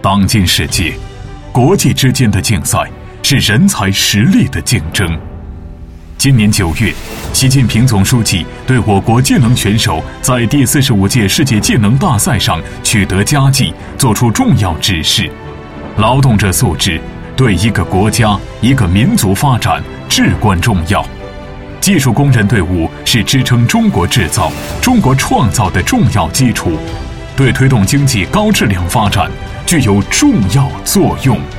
当今世界，国际之间的竞赛是人才实力的竞争。今年9月，习近平总书记对我国技能选手在第45届世界技能大赛上取得佳绩作出重要指示。劳动者素质对一个国家、一个民族发展至关重要。技术工人队伍是支撑中国制造、中国创造的重要基础，对推动经济高质量发展具有重要作用。